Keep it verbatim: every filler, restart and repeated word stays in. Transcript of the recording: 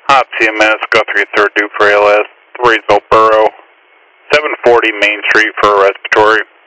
Hot C M S, Guthrie third due for A L S, Threesville Borough, seven forty Main Street for a respiratory.